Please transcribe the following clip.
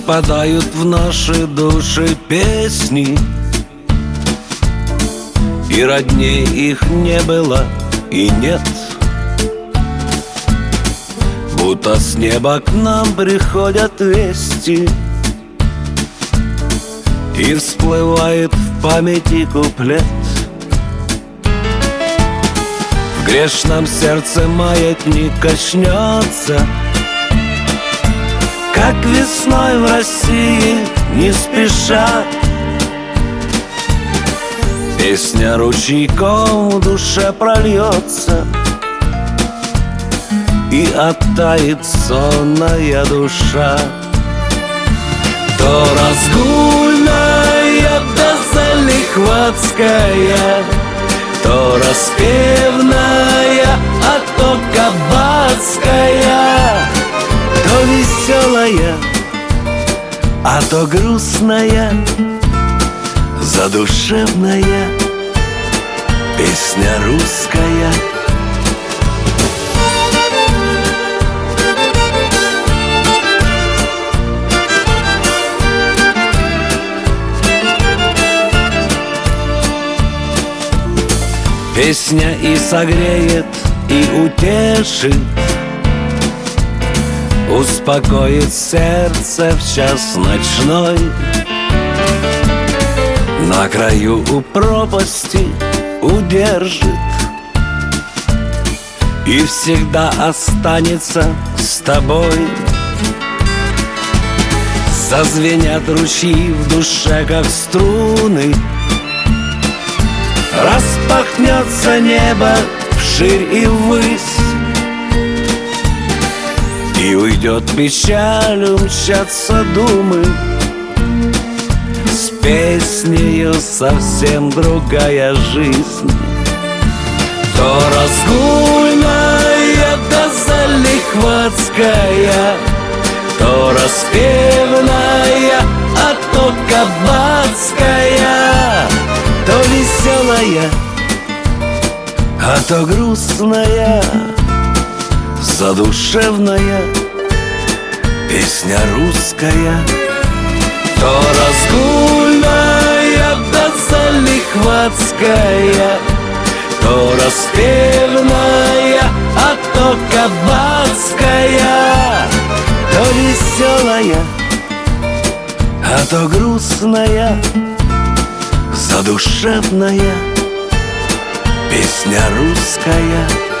Западают в наши души песни, и родней их не было и нет. Будто с неба к нам приходят вести, и всплывает в памяти куплет. В грешном сердце маятник качнется, как весной в России не спеша. Песня ручейком в душе прольется, и оттает сонная душа. То разгульная, да залихватская, то распевная, а то кабацкая, то веселая, а то грустная, задушевная песня русская. Песня и согреет, и утешит, успокоит сердце в час ночной. На краю у пропасти удержит и всегда останется с тобой. Зазвенят ручьи в душе, как струны, распахнется небо вширь и ввысь, и уйдет печаль, умчатся думы. С песнею совсем другая жизнь. То разгульная, да залихватская, то распевная, а то кабацкая, то веселая, а то грустная, задушевная песня русская. То разгульная, да залихватская, то распевная, а то кабацкая, то веселая, а то грустная, задушевная песня русская.